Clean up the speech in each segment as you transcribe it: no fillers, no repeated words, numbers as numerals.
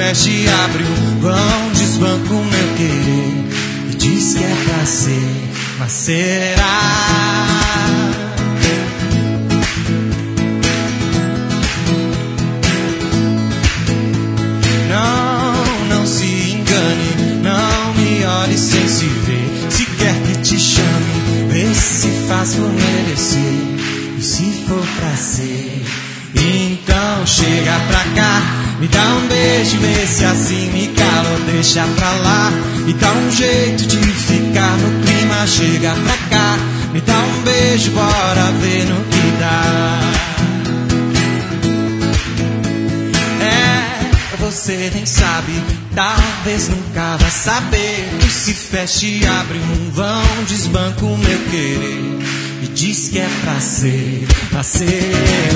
fecha e abre um vão, desbanca o meu querer e diz que é pra ser, mas será? Não se engane, não me olhe sem se ver. Se quer que te chame, vê se faz por merecer. E se for pra ser, então chega pra cá, me dá um beijo, vê se assim me cala ou deixa pra lá. Me dá um jeito de ficar no clima, chega pra cá, me dá um beijo, bora ver no que dá. Você nem sabe, talvez nunca vai saber. E se fecha e abre um vão, desbanca o meu querer e diz que é pra ser, pra ser.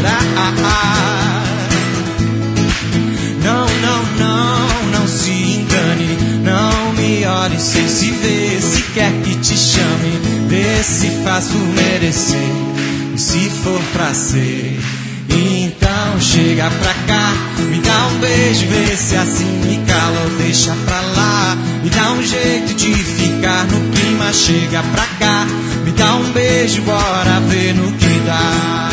Não se engane, não me olhe sem se ver. Se quer que te chame, vê se faz por merecer. E se for pra ser, então chega pra cá, me dá um beijo, vê se assim me cala ou deixa pra lá. Me dá um jeito de ficar no clima, chega pra cá, me dá um beijo, bora ver no que dá.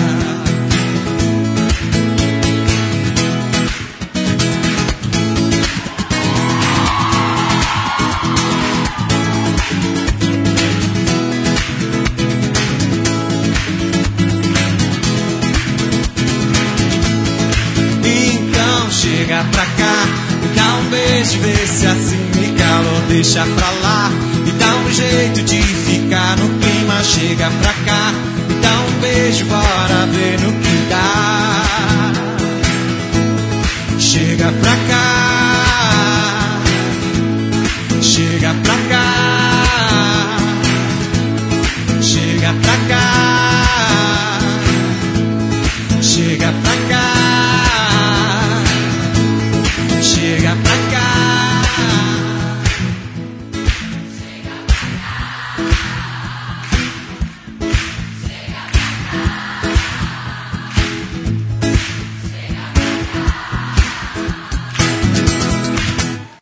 Chega pra cá, me dá um beijo, vê se assim me cala ou deixa pra lá. Me dá um jeito de ficar no clima, chega pra cá, me dá um beijo, bora ver no que dá. Chega pra cá.